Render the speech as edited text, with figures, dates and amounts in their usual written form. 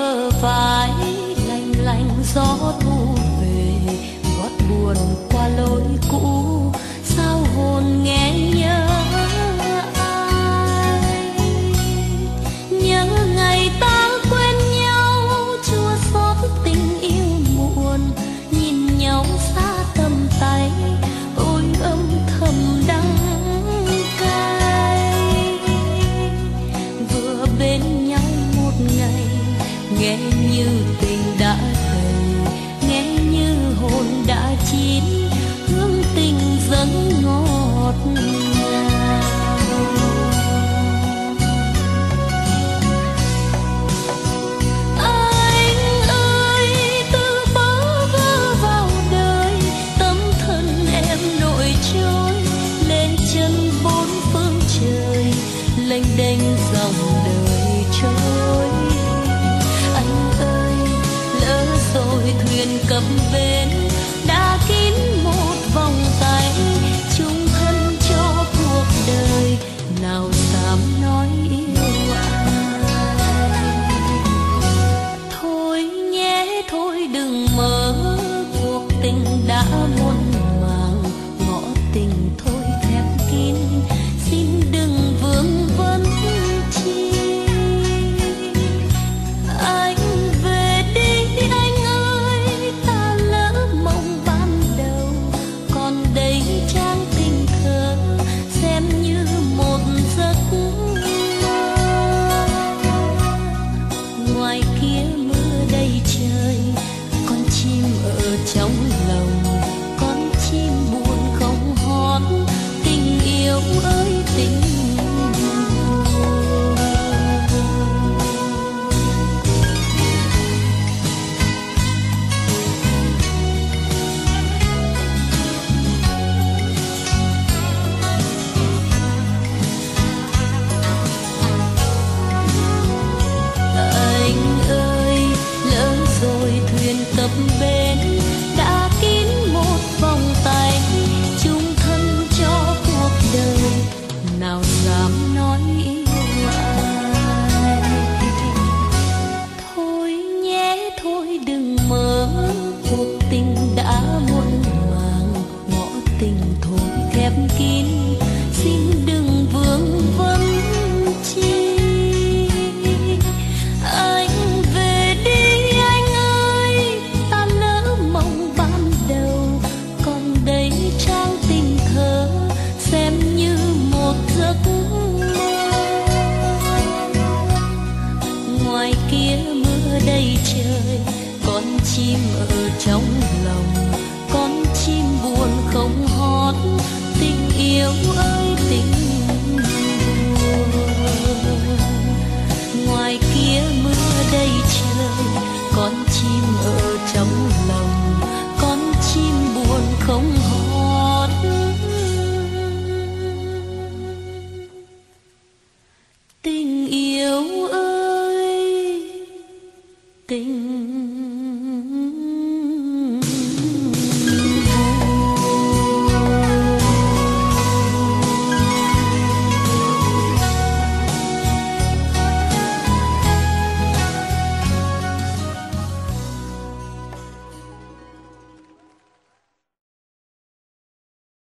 bờ vai, lành lành gió thu về, gót buồn qua lối cũ, sao hồn nghe nhớ ai. Nhớ ngày ta quen nhau, chua xót tình yêu muộn, nhìn nhau xa tầm tay, ôi âm thầm đắng cay. Vừa bên nhau một ngày, nghe như tình đã đầy, nghe như hồn đã chín, hương tình dâng ngọt ngào. Anh ơi, từ bơ vơ vào đời, tâm thân em nổi trôi, lên chân bốn phương trời, lênh đênh dòng đời trôi. Anh ơi, lỡ rồi thuyền cập bến, đã kín một vòng tay, chung thân cho cuộc đời, nào dám nói yêu ai. Thôi nhé thôi đừng mơ, cuộc tình đã muôn màng, ngõ tình thôi khép kín, xin đừng vương vấn chi. Anh về đi anh ơi, ta lỡ mộng ban đầu, còn đây trang tình thơ, xem như một giấc mơ. Ngoài kia mưa đầy trời, con chim ở trong lòng, con chim buồn không hót, tình yêu ơi tình buồn. Anh ơi, lỡ rồi thuyền cập bến, đã kín một vòng tay, chung thân cho cuộc đời, nào dám nói yêu ai. Thôi nhé thôi đừng mơ, cuộc tình đã muôn màng, ngõ tình thôi khép kín, xin đừng vương vấn chi. Anh về đi anh ơi, ta lỡ mộng ban đầu, còn đây trang tình thơ, xem như một giấc mơ. Ngoài kia mưa đầy trời, con chim ở trong lòng, con chim buồn không hót, tình yêu ơi tình buồn. Ngoài kia mưa đầy trời, con chim ở trong lòng, con chim buồn không hót, tình yêu ơi tình